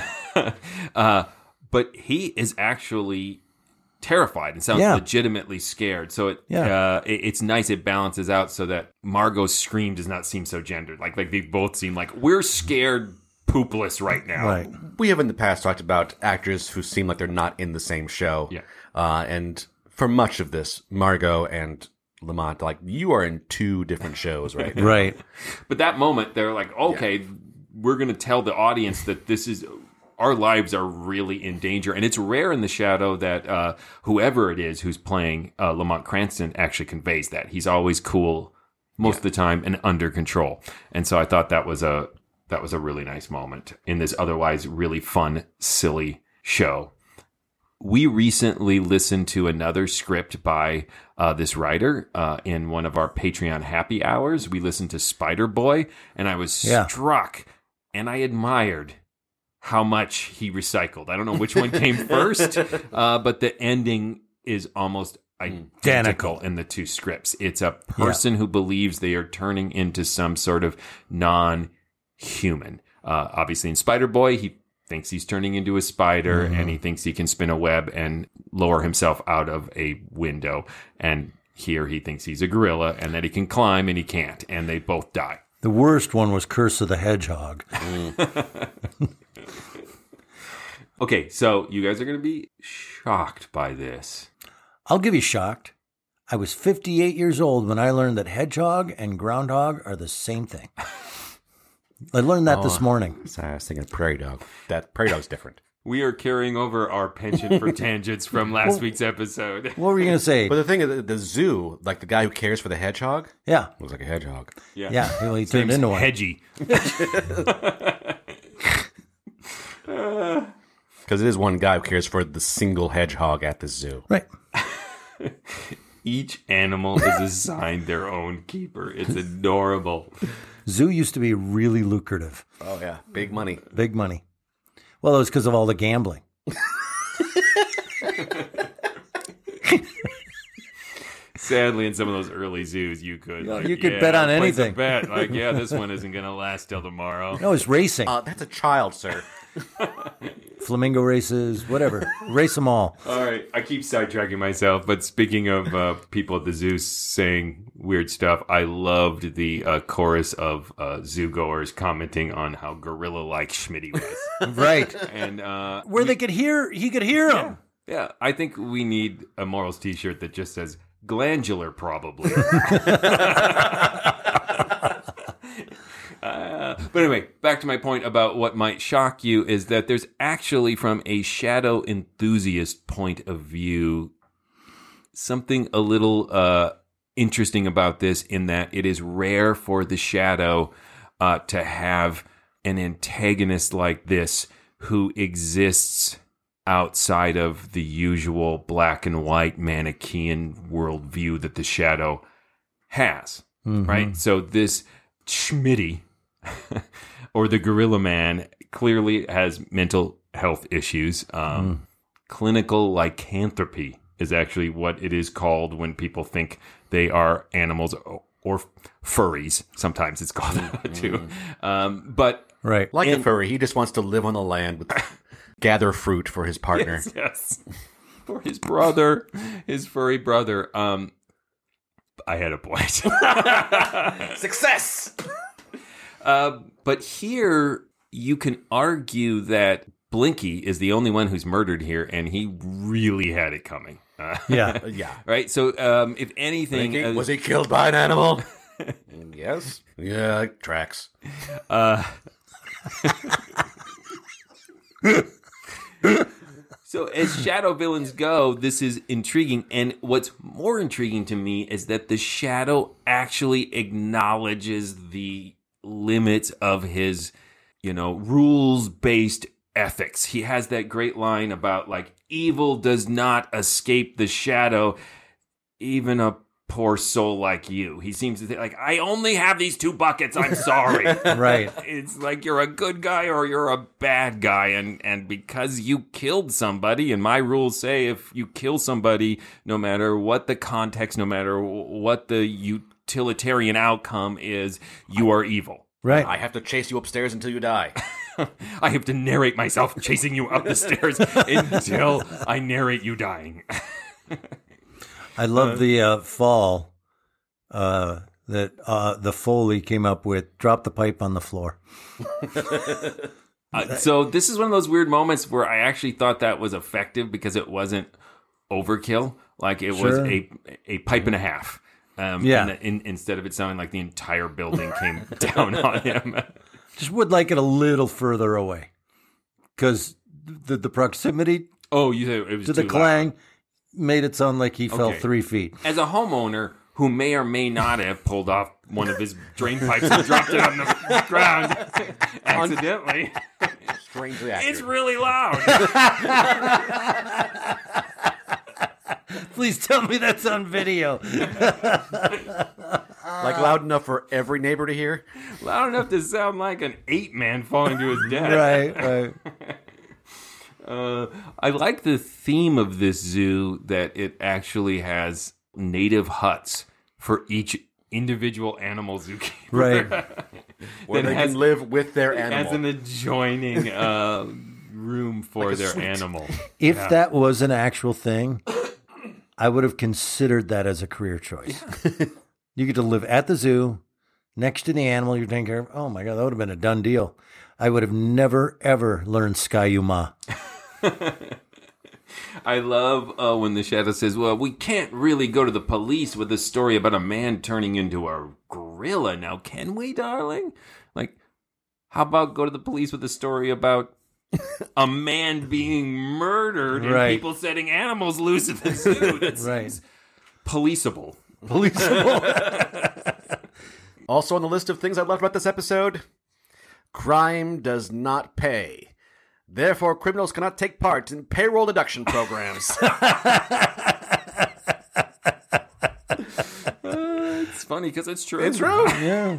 But he is actually terrified and sounds legitimately scared. So it's nice. It balances out so that Margot's scream does not seem so gendered. Like they both seem like we're scared poopless right now. Right. We have in the past talked about actors who seem like they're not in the same show. Yeah. And for much of this, Margot and Lamont, you are in 2 different shows right now. Right. But that moment, they're like, okay, we're going to tell the audience that this is our lives are really in danger. And it's rare in the Shadow that whoever it is who's playing Lamont Cranston actually conveys that. He's always cool most of the time and under control. And so I thought that was a really nice moment in this otherwise really fun, silly show. We recently listened to another script by this writer in one of our Patreon happy hours. We listened to Spider Boy, and I was struck and I admired how much he recycled. I don't know which one came first, but the ending is almost identical in the two scripts. It's a person who believes they are turning into some sort of non-human. Obviously, in Spider Boy, he thinks he's turning into a spider, and he thinks he can spin a web and lower himself out of a window. And here he thinks he's a gorilla and that he can climb, and he can't. And they both die. The worst one was Curse of the Hedgehog. Okay, so you guys are going to be shocked by this. I'll give you shocked. I was 58 years old when I learned that hedgehog and groundhog are the same thing. I learned that this morning. Sorry, I was thinking prairie dog. That prairie dog's different. We are carrying over our penchant for tangents from last week's episode. What were you going to say? But the thing is, the zoo, like the guy who cares for the hedgehog, looks like a hedgehog. Yeah, well, he turned into one. Hedgy. Because it is one guy who cares for the single hedgehog at the zoo. Right. Each animal is assigned their own keeper. It's adorable. Zoo used to be really lucrative. Oh, yeah. Big money. Big money. Well, it was because of all the gambling. Sadly, in some of those early zoos, you could bet on anything. Bet like, this one isn't going to last till tomorrow. No, it's racing. That's a child, sir. Flamingo races, whatever. Race them all. All right, I keep sidetracking myself, but speaking of people at the zoo saying weird stuff, I loved the chorus of zoo goers commenting on how gorilla-like Schmitty was. Right. And where he could hear them. Yeah, I think we need a Morals t-shirt that just says glandular, probably. But anyway, back to my point about what might shock you is that there's actually, from a Shadow enthusiast point of view, something a little interesting about this, in that it is rare for the Shadow to have an antagonist like this who exists outside of the usual black and white Manichaean worldview that the Shadow has, right? So this Schmitty, or the Gorilla Man, clearly has mental health issues. Clinical lycanthropy is actually what it is called when people think they are animals or furries. Sometimes it's called that too. But right, like a furry, he just wants to live on the land with gather fruit for his partner. Yes. For his brother, his furry brother. I had a point. Success. But here you can argue that Blinky is the only one who's murdered here, and he really had it coming. Yeah. Right? So, if anything... Blinky, was he killed by an animal? Yes. Yeah, tracks. So as Shadow villains go, this is intriguing. And what's more intriguing to me is that the Shadow actually acknowledges the limits of his, rules-based ethics. He has that great line about, like, evil does not escape the Shadow, even a poor soul like you. He seems to think, like, I only have these two buckets, I'm sorry. Right. It's like you're a good guy or you're a bad guy, and because you killed somebody, and my rules say if you kill somebody, no matter what the context, no matter what the utilitarian outcome is, you are evil. Right. I have to chase you upstairs until you die. I have to narrate myself chasing you up the stairs until I narrate you dying. I love the fall that the Foley came up with. Drop the pipe on the floor. So this is one of those weird moments where I actually thought that was effective because it wasn't overkill. Like it was a pipe and a half. Instead of it sounding like the entire building came down on him. Just would like it a little further away. because the proximity you said it was to the too clang loud. made it sound like he fell Okay. 3 feet. As a homeowner who may or may not have pulled off one of his drain pipes and dropped it on the ground accidentally, Strangely accurate. it's really loud. Please tell me that's on video. Like loud enough for every neighbor to hear? Loud enough to sound like an 8-man falling to his death. Right. I like the theme of this zoo that it actually has native huts for each individual animal zookeeper. Right. Where they can live with their animal. As an adjoining room for Like a their suite. animal. If Yeah. that was an actual thing, I would have considered that as a career choice. You get to live at the zoo, next to the animal you're taking care of. Oh my God, that would have been a done deal. I would have never, ever learned Skyuma. I love when the Shadow says, well, we can't really go to the police with a story about a man turning into a gorilla. Now, can we, darling? Like, how about go to the police with a story about a man being murdered and Right. people setting animals loose at the zoo? That Right. seems policeable. Also on the list of things I loved about this episode, crime does not pay. Therefore, criminals cannot take part in payroll deduction programs. It's funny because it's true. It's true. Yeah.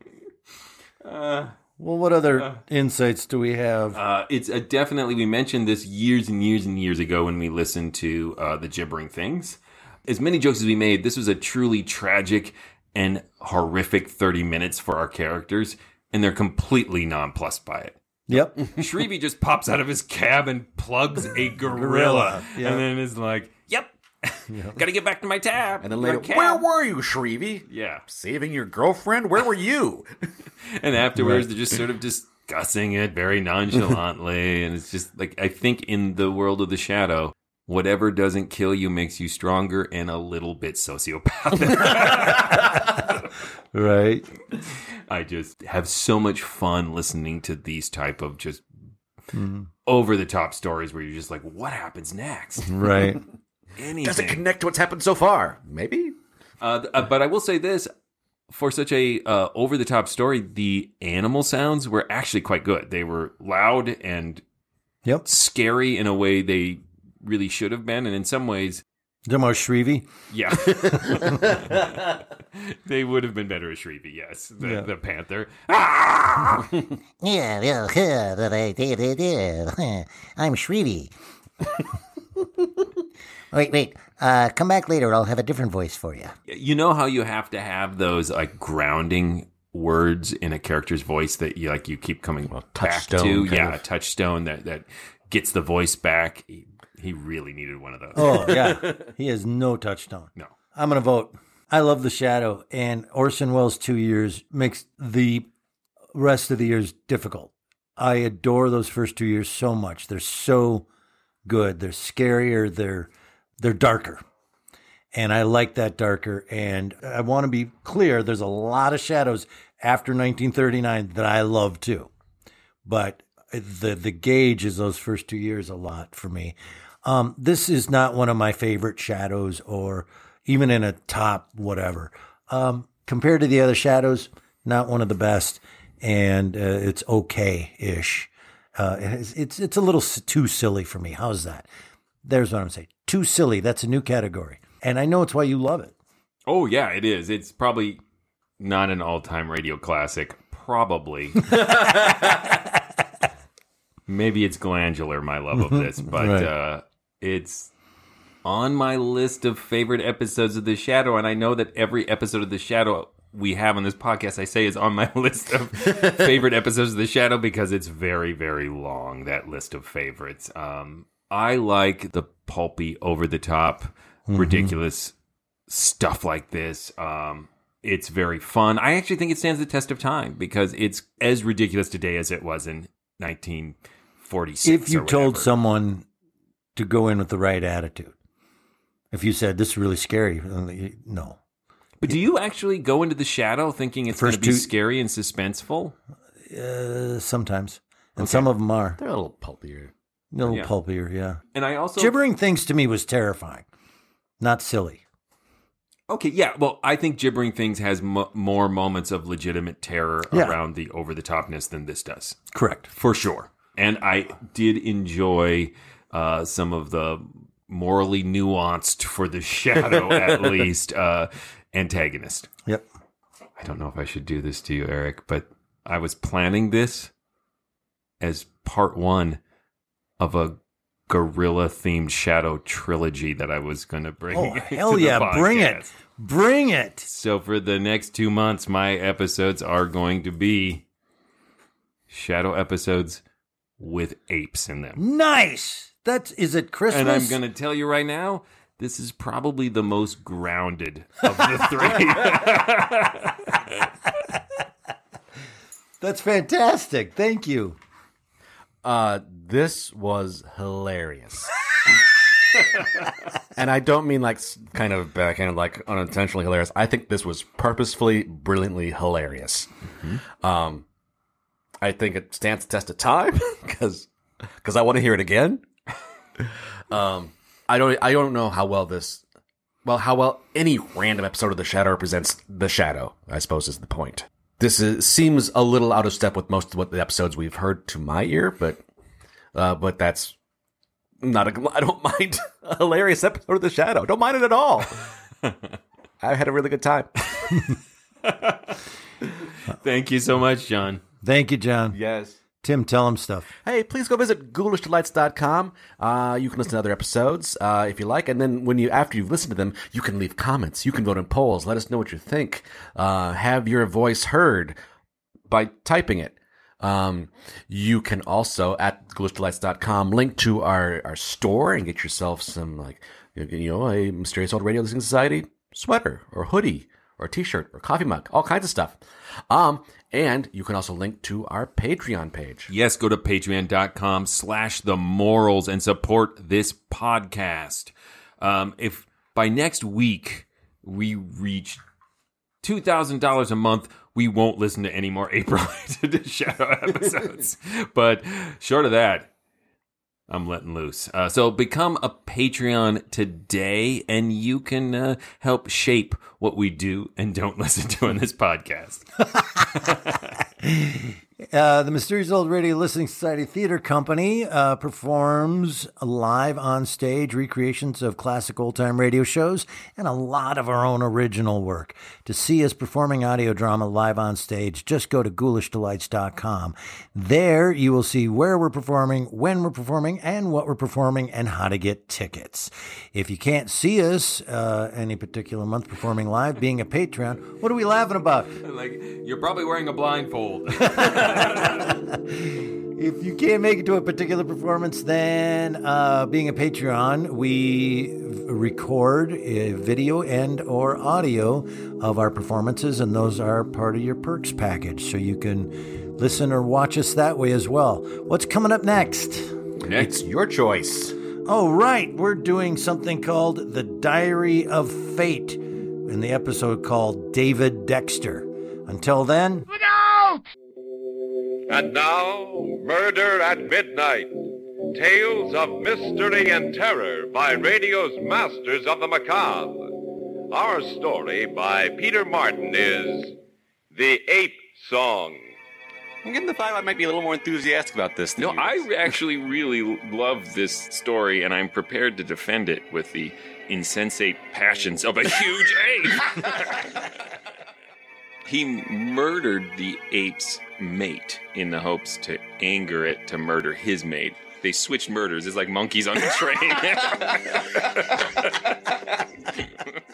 Well, what other insights do we have? It's definitely, we mentioned this years and years and years ago when we listened to The Gibbering Things. As many jokes as we made, this was a truly tragic and horrific 30 minutes for our characters, and they're completely nonplussed by it. Yep. Shrevey just pops out of his cab and plugs a gorilla. Yeah. And then is like, yep, gotta get back to my tab. And then my later, cab." where were you, Shrevey? Yeah. Saving your girlfriend? Where were you? And afterwards, they're just sort of discussing it very nonchalantly. And it's just like, I think in the world of the Shadow, whatever doesn't kill you makes you stronger and a little bit sociopathic. Right. I just have so much fun listening to these type of just over the top stories where you're just like, what happens next? Right. Anything. Does it connect to what's happened so far? Maybe. But I will say this, for such a over the top story, the animal sounds were actually quite good. They were loud and scary in a way they really should have been, and in some ways, the more Shrevey? yeah, they would have been better as Shrevey. Yes, the panther. Yeah, I'm Shrevey. Wait. Come back later. I'll have a different voice for you. You know how you have to have those like grounding words in a character's voice that you keep coming back touchstone, to. kind A touchstone that gets the voice back. He really needed one of those. Oh, yeah. He has no touchstone. No. I'm going to vote. I love The Shadow, and Orson Welles' 2 years makes the rest of the years difficult. I adore those first 2 years so much. They're so good. They're scarier. They're darker. And I like that darker. And I want to be clear, there's a lot of Shadows after 1939 that I love too. But the gauge is those first 2 years a lot for me. This is not one of my favorite Shadows or even in a top whatever. Compared to the other Shadows, not one of the best. And it's okay-ish. It's a little too silly for me. How's that? There's what I'm saying. Too silly. That's a new category. And I know it's why you love it. Oh, yeah, it is. It's probably not an all-time radio classic. Probably. Maybe it's glandular, my love of this. But Right. it's on my list of favorite episodes of The Shadow. And I know that every episode of The Shadow we have on this podcast, I say, is on my list of favorite episodes of The Shadow because it's very, very long, that list of favorites. I like the pulpy, over-the-top, ridiculous stuff like this. It's very fun. I actually think it stands the test of time because it's as ridiculous today as it was in 1946. If you or told whatever. someone to go in with the right attitude, if you said, this is really scary, no. But do you actually go into The Shadow thinking it's going to First be two- scary and suspenseful? Sometimes. And some of them are. They're a little pulpier. A little pulpier, yeah. And I also... Gibbering Things to me was terrifying, not silly. Okay, yeah. Well, I think Gibbering Things has more moments of legitimate terror around the over-the-topness than this does. Correct. For sure. And I did enjoy some of the morally nuanced, for the Shadow at least, antagonist. Yep. I don't know if I should do this to you, Eric, but I was planning this as part one of a gorilla-themed Shadow trilogy that I was going to bring. Oh, hell yeah. Bring it. Bring it. So for the next 2 months, my episodes are going to be Shadow episodes with apes in them. Nice. Is it Christmas? And I'm going to tell you right now, this is probably the most grounded of the three. That's fantastic. Thank you. This was hilarious. And I don't mean like kind of like unintentionally hilarious. I think this was purposefully, brilliantly hilarious. Mm-hmm. I think it stands the test of time because I want to hear it again. I don't know how well any random episode of The Shadow represents The Shadow, I suppose is the point. This seems a little out of step with most of what the episodes we've heard to my ear, but that's not I don't mind a hilarious episode of The Shadow. Don't mind it at all. I had a really good time. Thank you so much, John. Thank you, John. Yes. Tim, tell him stuff. Hey, please go visit GhoulishDelights.com. You can listen to other episodes if you like, and then after you've listened to them, you can leave comments. You can vote in polls. Let us know what you think. Have your voice heard by typing it. You can also, at GhoulishDelights.com, link to our store and get yourself some, a Mysterious Old Radio Listening Society sweater or hoodie or t-shirt or coffee mug, all kinds of stuff. And you can also link to our Patreon page. Yes, go to patreon.com/themorals and support this podcast. If by next week we reach $2,000 a month, we won't listen to any more April-related Shadow episodes. But short of that, I'm letting loose. So become a Patreon today, and you can help shape what we do and don't listen to in this podcast. The Mysterious Old Radio Listening Society Theater Company performs live on stage recreations of classic old-time radio shows and a lot of our own original work. To see us performing audio drama live on stage, just go to GhoulishDelights.com. There you will see where we're performing, when we're performing, and what we're performing, and how to get tickets. If you can't see us any particular month performing live, being a Patreon, what are we laughing about? You're probably wearing a blindfold. If you can't make it to a particular performance, then being a Patreon, we record a video and or audio of our performances, and those are part of your perks package, so you can listen or watch us that way as well. What's coming up next? It's your choice. Oh, right. We're doing something called The Diary of Fate in the episode called David Dexter. Until then... Look out! And now, Murder at Midnight. Tales of mystery and terror by radio's masters of the macabre. Our story by Peter Martin is The Ape Song. I'm getting the vibe I might be a little more enthusiastic about this. No, I actually really love this story, and I'm prepared to defend it with the insensate passions of a huge ape. He murdered the ape's mate in the hopes to anger it to murder his mate. They switched murders. It's like monkeys on a train.